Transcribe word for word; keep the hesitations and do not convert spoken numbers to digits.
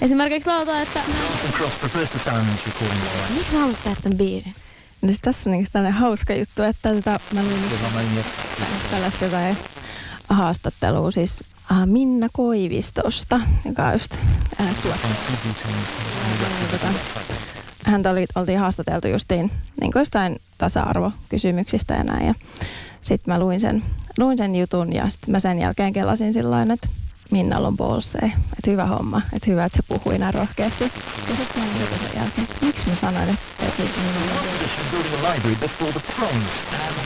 Esimerkiksi lautaa, että... Cross prefers to silence recording. Miksi sä haluat tehdä tämän biisin? No tässä on niinku tällainen hauska juttu, että tota, mä luin tällaista jotain haastattelua siis uh, Minna Koivistosta, joka on just äh, tuottanut. Häntä oli, oltiin haastateltu justiin niin kuin jostain tasa-arvokysymyksistä ja näin. Ja sitten mä luin sen, luin sen jutun ja sitten mä sen jälkeen kelasin sillain, että Minnalla on bolsseja. Että hyvä homma, että hyvä, että se puhui näin rohkeasti. Ja sitten mä luin sen jälkeen, miksi mä sanoin, että... että